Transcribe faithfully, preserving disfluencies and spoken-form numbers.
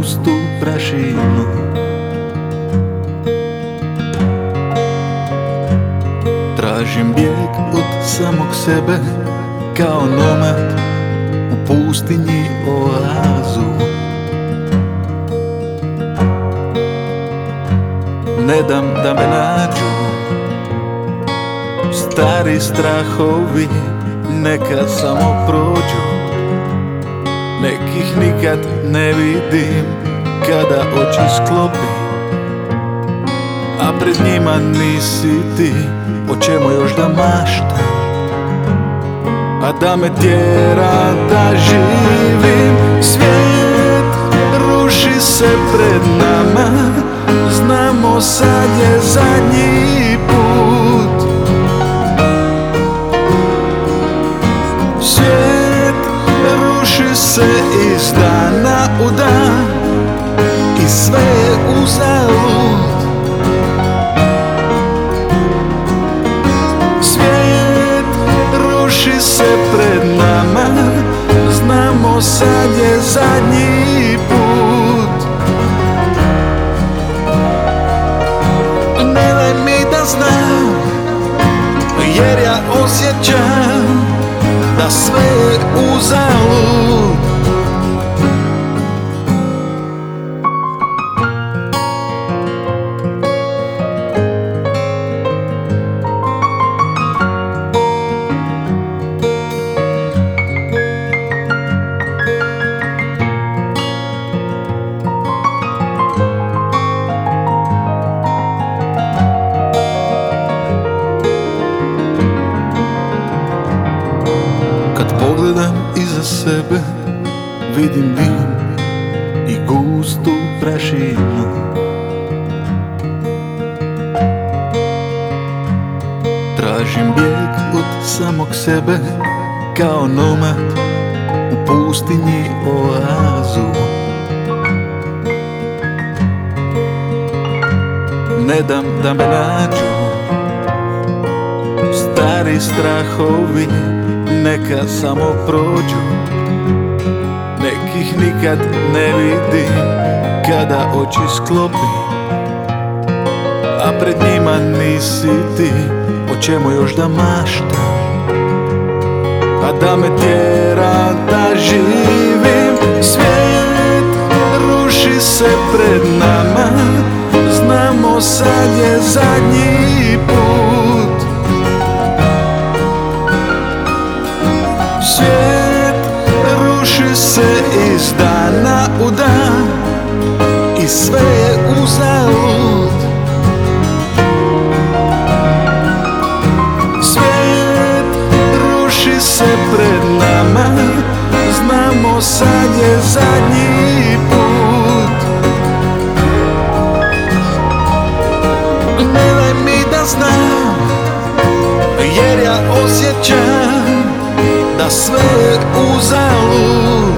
gustu prašinu. Tražim bijeg od samog sebe, kao nomad u pustinji oazu. Ne dam da me nađu stari strahovi, neka samo prođu. Nekih nikad ne vidim kada oči sklopim, a pred njima nisi ti. O čemu još da maštam, a da me tjera da živim? Svijet ruši se pred nama, znamo sad je zadnji put. Svijet ruši se iz dana u dan i sve je uzalud. Svijet ruši se pred nama, znamo sad je zadnji put. Ne daj mi da znam, jer ja osjećam da sve je uzalud. Pogledam iza sebe, vidim dim i gustu prašinu. Tražim bijeg od samog sebe, kao nomad u pustinji oazu. Ne dam da me nađu stari strahovi, neka samo prođu. Nekih nikad ne vidim kada oči sklopim, a pred njima nisi ti. O čemu još da maštam, a da me tjera da živim? Svijet ruši se pred nama, znamo sad je zadnji put. Svijet ruši se iz dana u dan i sve je uzalud. Svijet ruši se pred nama, znamo sad je zadnji put. Ne daj mi da znam, jer ja osjećam da sve je uzalud.